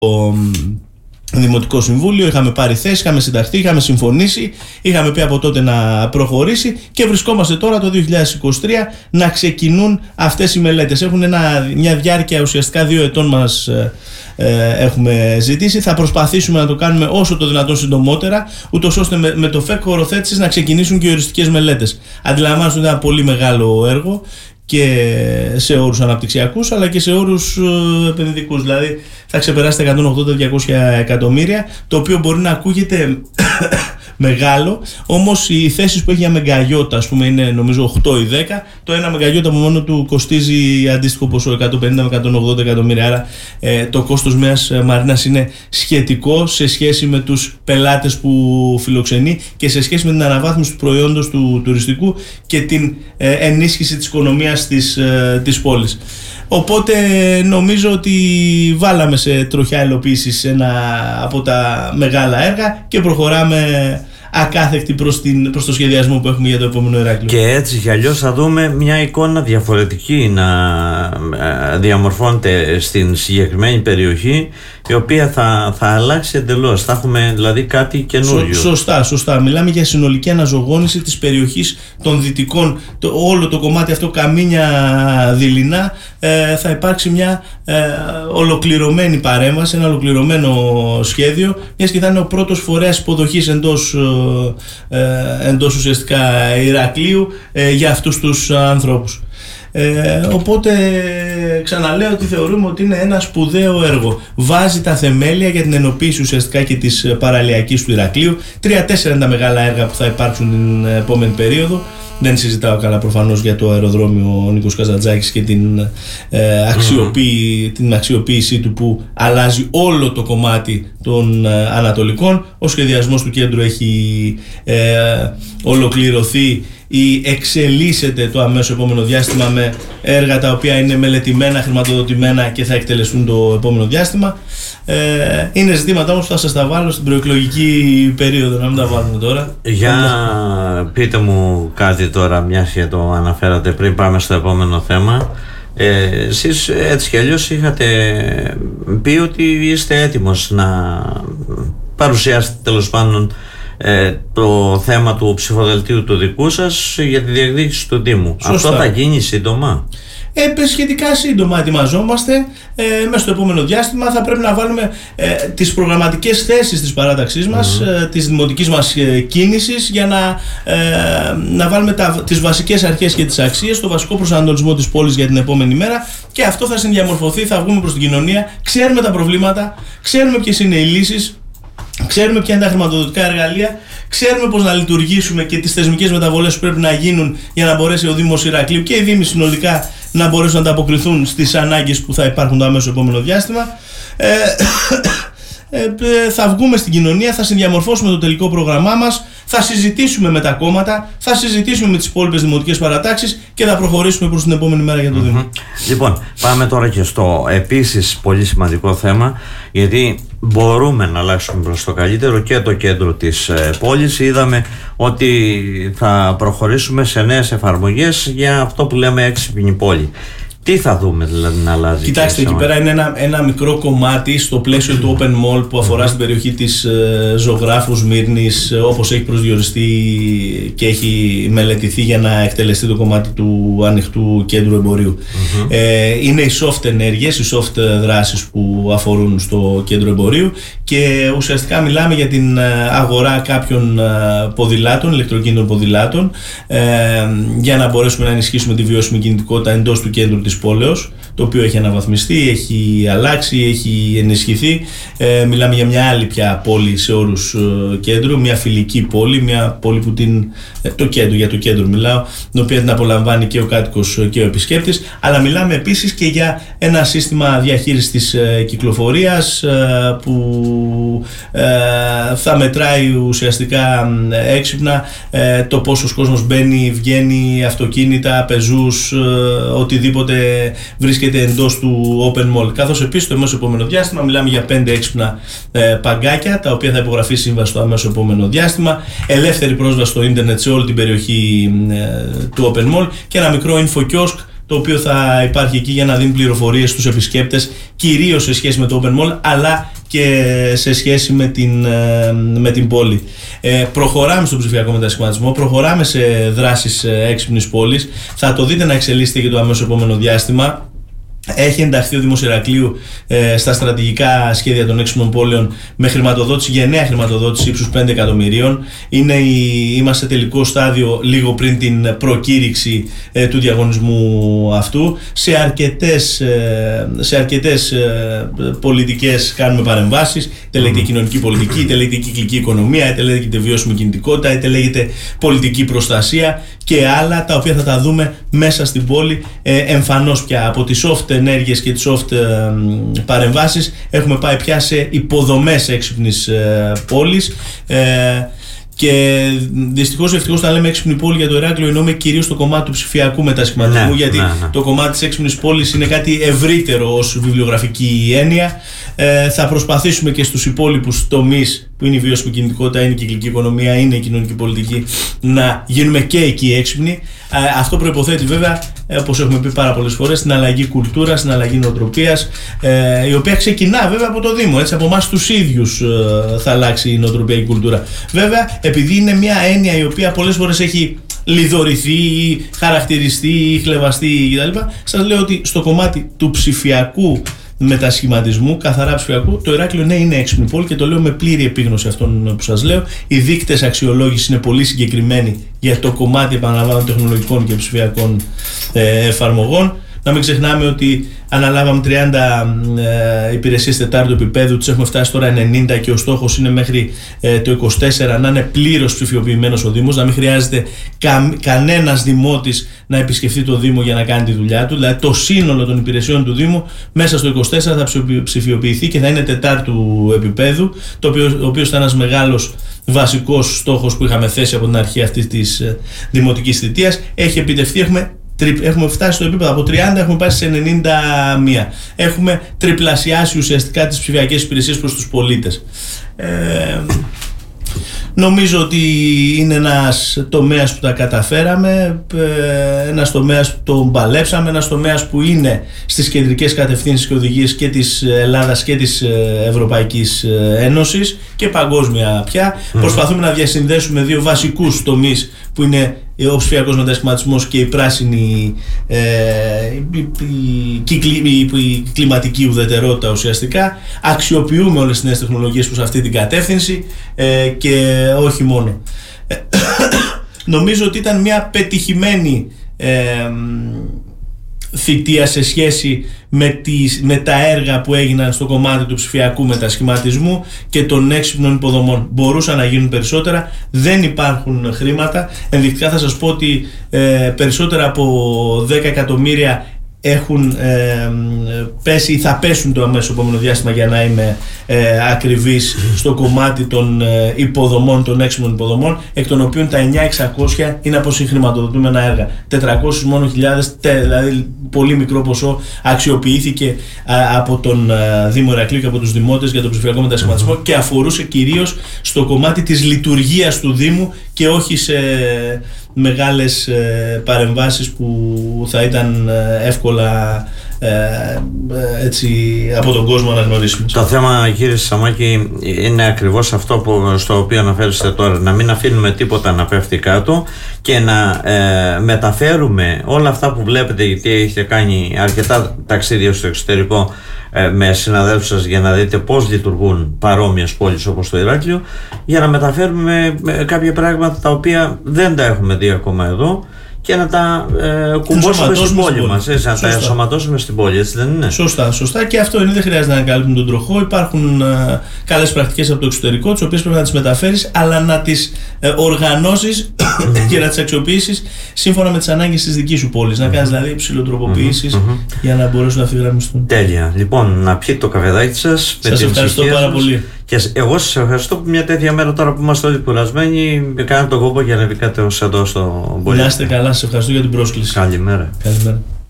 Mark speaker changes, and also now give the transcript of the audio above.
Speaker 1: Δημοτικό Συμβούλιο, είχαμε πάρει θέση, είχαμε συνταχθεί, είχαμε συμφωνήσει, είχαμε πει από τότε να προχωρήσει και βρισκόμαστε τώρα το 2023 να ξεκινούν αυτές οι μελέτες. Έχουν μια διάρκεια ουσιαστικά 2 ετών μας έχουμε ζητήσει. Θα προσπαθήσουμε να το κάνουμε όσο το δυνατόν συντομότερα, ούτως ώστε με το ΦΕΚ χωροθέτησης να ξεκινήσουν και οι οριστικές μελέτες. Αντιλαμβάνεστε ότι είναι ένα πολύ μεγάλο έργο και σε όρους αναπτυξιακούς αλλά και σε όρους επενδυτικούς. Δηλαδή θα ξεπεράσει τα 180-200 εκατομμύρια, το οποίο μπορεί να ακούγεται μεγάλο, όμως οι θέσεις που έχει για μεγαγιώτα, ας πούμε, είναι νομίζω 8 ή 10. Το ένα μεγαγιώτα από μόνο του κοστίζει αντίστοιχο ποσό 150 με 180 εκατομμύρια. Άρα το κόστος μιας μαρίνας είναι σχετικό σε σχέση με τους πελάτες που φιλοξενεί και σε σχέση με την αναβάθμιση του προϊόντος του τουριστικού και την ενίσχυση της οικονομίας της πόλης. Οπότε νομίζω ότι βάλαμε σε τροχιά υλοποίησης ένα από τα μεγάλα έργα και προχωράμε ακάθεκτη προς το σχεδιασμό που έχουμε για το επόμενο Ηράκλειο. Και
Speaker 2: έτσι κι αλλιώς θα δούμε μια εικόνα διαφορετική να διαμορφώνεται στην συγκεκριμένη περιοχή, η οποία θα αλλάξει εντελώς. Θα έχουμε δηλαδή κάτι καινούριο.
Speaker 1: Σωστά. Μιλάμε για συνολική αναζωογόνηση της περιοχής των Δυτικών. Όλο το κομμάτι αυτό, Καμίνια, Δειλινά, θα υπάρξει μια ολοκληρωμένη παρέμβαση, ένα ολοκληρωμένο σχέδιο, μιας και θα είναι ο πρώτος φορέας υποδοχής εντός ουσιαστικά Ηρακλείου για αυτούς τους ανθρώπους. Οπότε ξαναλέω ότι θεωρούμε ότι είναι ένα σπουδαίο έργο. Βάζει τα θεμέλια για την ενοποίηση ουσιαστικά και της παραλιακής του Ηρακλείου. 3-4 είναι τα μεγάλα έργα που θα υπάρξουν την επόμενη περίοδο. Δεν συζητάω καλά προφανώς για το αεροδρόμιο ο Νίκος Καζαντζάκης και την αξιοποίησή του, που αλλάζει όλο το κομμάτι των Ανατολικών. Ο σχεδιασμός του κέντρου έχει ολοκληρωθεί ή εξελίσσεται το αμέσως επόμενο διάστημα με έργα τα οποία είναι μελετημένα, χρηματοδοτημένα και θα εκτελεστούν το επόμενο διάστημα. Είναι ζητήματα όμως που θα σας τα βάλω στην προεκλογική περίοδο, να μην τα βάλουμε τώρα.
Speaker 2: Για πείτε μου κάτι τώρα, μιας και το αναφέρατε πριν πάμε στο επόμενο θέμα. Εσείς έτσι κι αλλιώς είχατε πει ότι είστε έτοιμος να παρουσιάσετε τέλος πάντων το θέμα του ψηφοδελτίου του δικού σας για τη διεκδίκηση του Δήμου. Σωστά. Αυτό θα γίνει σύντομα?
Speaker 1: Σχετικά σύντομα ετοιμαζόμαστε. Μέσα στο επόμενο διάστημα θα πρέπει να βάλουμε τις προγραμματικές θέσεις της παράταξής μας, της δημοτικής μας κίνησης, για να βάλουμε τις βασικές αρχές και τις αξίες, το βασικό προσανατολισμό της πόλης για την επόμενη μέρα, και αυτό θα συνδιαμορφωθεί, θα βγούμε προς την κοινωνία. Ξέρουμε τα προβλήματα, ξέρουμε ποιες είναι οι λύσεις, ξέρουμε ποια είναι τα χρηματοδοτικά εργαλεία, ξέρουμε πώς να λειτουργήσουμε και τις θεσμικές μεταβολές που πρέπει να γίνουν για να μπορέσει ο Δήμος Ηρακλείου και οι Δήμοι συνολικά να μπορέσουν να ανταποκριθούν στις ανάγκες που θα υπάρχουν το αμέσως επόμενο διάστημα. Θα βγούμε στην κοινωνία, θα συνδιαμορφώσουμε το τελικό πρόγραμμά μας, θα συζητήσουμε με τα κόμματα, θα συζητήσουμε με τις υπόλοιπες δημοτικές παρατάξεις και θα προχωρήσουμε προς την επόμενη μέρα για το Δήμο.
Speaker 2: Λοιπόν, πάμε τώρα και στο επίσης πολύ σημαντικό θέμα, γιατί μπορούμε να αλλάξουμε προς το καλύτερο και το κέντρο της πόλης. Είδαμε ότι θα προχωρήσουμε σε νέες εφαρμογές για αυτό που λέμε έξυπνη πόλη. Τι θα δούμε δηλαδή να αλλάζει?
Speaker 1: Κοιτάξτε, εκεί πέρα είναι ένα μικρό κομμάτι στο πλαίσιο του Open Mall που αφορά στην περιοχή της Ζωγράφου Σμύρνης, όπως έχει προσδιοριστεί και έχει μελετηθεί για να εκτελεστεί το κομμάτι του ανοιχτού κέντρου εμπορίου. Είναι οι soft ενέργειες, οι soft δράσεις που αφορούν στο κέντρο εμπορίου, και ουσιαστικά μιλάμε για την αγορά κάποιων ποδηλάτων, ηλεκτροκίνητων ποδηλάτων, για να μπορέσουμε να ενισχύσουμε τη βιώσιμη κινητικότητα εντός του κέντρου της πόλεως, το οποίο έχει αναβαθμιστεί, έχει αλλάξει, έχει ενισχυθεί. Μιλάμε για μια άλλη πια πόλη σε όρους κέντρου, μια φιλική πόλη, μια πόλη που για το κέντρο μιλάω, την οποία την απολαμβάνει και ο κάτοικος και ο επισκέπτης, αλλά μιλάμε επίσης και για ένα σύστημα διαχείρισης της κυκλοφορίας που θα μετράει ουσιαστικά έξυπνα το πόσος κόσμος μπαίνει, βγαίνει, αυτοκίνητα, πεζούς, οτιδήποτε βρίσκεται εντός του Open Mall. Καθώς επίσης το αμέσως επόμενο διάστημα μιλάμε για 5 έξυπνα παγκάκια, τα οποία θα υπογραφεί σύμβαση το αμέσως επόμενο διάστημα, ελεύθερη πρόσβαση στο ίντερνετ σε όλη την περιοχή του Open Mall και ένα μικρό info kiosk, το οποίο θα υπάρχει εκεί για να δίνει πληροφορίες στους επισκέπτες, κυρίως σε σχέση με το Open Mall, αλλά και σε σχέση με την πόλη. Προχωράμε στον ψηφιακό μετασχηματισμό, προχωράμε σε δράσεις έξυπνης πόλης. Θα το δείτε να εξελίσσεται και το αμέσως επόμενο διάστημα. Έχει ενταχθεί ο Δήμος Ηρακλείου στα στρατηγικά σχέδια των έξυπνων πόλεων με χρηματοδότηση, γενναία χρηματοδότηση ύψους 5 εκατομμυρίων. Είμαστε σε τελικό στάδιο λίγο πριν την προκήρυξη του διαγωνισμού αυτού. Σε αρκετές πολιτικές κάνουμε παρεμβάσεις. Είτε λέγεται κοινωνική πολιτική, είτε λέγεται κυκλική οικονομία, είτε λέγεται βιώσιμη κινητικότητα, είτε λέγεται πολιτική προστασία και άλλα, τα οποία θα τα δούμε μέσα στην πόλη εμφανώς πια. Από τις soft ενέργειες και τις soft παρεμβάσεις έχουμε πάει πια σε υποδομές έξυπνης πόλης. Και δυστυχώς, ευτυχώς, όταν λέμε έξυπνη πόλη για το Ηράκλειο, εννοούμε κυρίως το κομμάτι του ψηφιακού μετασχηματισμού, γιατί το κομμάτι της έξυπνης πόλης είναι κάτι ευρύτερο ως βιβλιογραφική έννοια. Θα προσπαθήσουμε και στους υπόλοιπους τομείς, που είναι η βιώσιμη κινητικότητα, είναι η κυκλική οικονομία, είναι η κοινωνική πολιτική, να γίνουμε και εκεί έξυπνοι. Αυτό προϋποθέτει βέβαια, όπως έχουμε πει πάρα πολλές φορές, την αλλαγή κουλτούρας, την αλλαγή νοοτροπίας, η οποία ξεκινά βέβαια από το Δήμο. Έτσι, από εμάς τους ίδιους θα αλλάξει η νοοτροπία και η κουλτούρα. Βέβαια, επειδή είναι μια έννοια η οποία πολλές φορές έχει λιδωρηθεί ή χαρακτηριστεί ή χλευαστεί κτλ. Σας λέω ότι στο κομμάτι του ψηφιακού μετασχηματισμού, καθαρά ψηφιακού, το Ηράκλειο ναι, είναι έξυπνη πόλη και το λέω με πλήρη επίγνωση αυτών που σας λέω. Οι δείκτες αξιολόγησης είναι πολύ συγκεκριμένοι για το κομμάτι, επαναλαμβάνω, τεχνολογικών και ψηφιακών εφαρμογών. Να μην ξεχνάμε ότι αναλάβαμε 30 υπηρεσίες τετάρτου επίπεδου, τις έχουμε φτάσει τώρα 90 και ο στόχος είναι μέχρι το 24 να είναι πλήρως ψηφιοποιημένος ο Δήμος, να μην χρειάζεται κανένας δημότης να επισκεφθεί το Δήμο για να κάνει τη δουλειά του. Δηλαδή το σύνολο των υπηρεσιών του Δήμου μέσα στο 24 θα ψηφιοποιηθεί και θα είναι τετάρτου επίπεδου, ο οποίος ήταν ένας μεγάλος βασικός στόχος που είχαμε θέσει από την αρχή αυτής της δημοτικής θητείας. Έχει επιτευχθεί, έχουμε φτάσει στο επίπεδο από 30, έχουμε πάει σε 91. Έχουμε τριπλασιάσει ουσιαστικά τις ψηφιακές υπηρεσίες προς τους πολίτες. Νομίζω ότι είναι ένας τομέας που τα καταφέραμε, ένας τομέας που τον παλέψαμε, ένας τομέας που είναι στις κεντρικές κατευθύνσεις και οδηγίες και της Ελλάδας και της Ευρωπαϊκής Ένωσης και παγκόσμια πια. Προσπαθούμε να διασυνδέσουμε δύο βασικούς τομείς που είναι ο ψηφιακός μετασχηματισμός και η πράσινη η κλιματική ουδετερότητα ουσιαστικά. Αξιοποιούμε όλες τις νέες τεχνολογίες προς αυτή την κατεύθυνση και όχι μόνο. Νομίζω ότι ήταν μια πετυχημένη θητεία σε σχέση με τα έργα που έγιναν στο κομμάτι του ψηφιακού μετασχηματισμού και των έξυπνων υποδομών. Μπορούσαν να γίνουν περισσότερα, δεν υπάρχουν χρήματα. Ενδεικτικά θα σας πω ότι περισσότερα από 10 εκατομμύρια έχουν πέσει ή θα πέσουν το αμέσως επόμενο διάστημα, για να είμαι ακριβής, στο κομμάτι των υποδομών, των έξυπνων υποδομών, εκ των οποίων τα 9.600 είναι από συγχρηματοδοτούμενα έργα. 400 μόνο χιλιάδες, δηλαδή πολύ μικρό ποσό, αξιοποιήθηκε από τον Δήμο Ηρακλείου και από τους δημότες για τον ψηφιακό μετασχηματισμό και αφορούσε κυρίως στο κομμάτι της λειτουργίας του Δήμου και όχι σε μεγάλες παρεμβάσεις που θα ήταν εύκολα έτσι από τον κόσμο να γνωρίσουμε.
Speaker 2: Το θέμα, κύριε Σαμάκη, είναι ακριβώς αυτό στο οποίο αναφέρεστε τώρα, να μην αφήνουμε τίποτα να πέφτει κάτω και να μεταφέρουμε όλα αυτά που βλέπετε, γιατί έχετε κάνει αρκετά ταξίδια στο εξωτερικό με συναδέλφους σας για να δείτε πώς λειτουργούν παρόμοιες πόλεις όπως το Ηράκλειο, για να μεταφέρουμε κάποια πράγματα τα οποία δεν τα έχουμε δει ακόμα εδώ και να τα κουμπώσουμε στην πόλη μας, να τα ενσωματώσουμε στην πόλη, έτσι δεν είναι?
Speaker 1: Σωστά, και αυτό είναι, δεν χρειάζεται να ανακαλύπτουμε τον τροχό. Υπάρχουν καλές πρακτικές από το εξωτερικό, τις οποίες πρέπει να τις μεταφέρεις, αλλά να τις οργανώσεις και να τις αξιοποιήσεις σύμφωνα με τις ανάγκες της δικής σου πόλης. Να κάνεις δηλαδή ψηλοτροποποιήσεις για να μπορέσουν να ευθυγραμμιστούν.
Speaker 2: Τέλεια. Λοιπόν, να πιείτε το καφεδάκι σας.
Speaker 1: Σας ευχαριστώ πάρα πολύ.
Speaker 2: Και εγώ σας ευχαριστώ που μια τέτοια μέρα, τώρα που είμαστε όλοι κουρασμένοι, κάνετε τον κόπο και ανεβήκατε ως εδώ στο Πολύ.
Speaker 1: Να είστε καλά, σας ευχαριστώ για την πρόσκληση.
Speaker 2: Καλημέρα.
Speaker 1: Καλημέρα.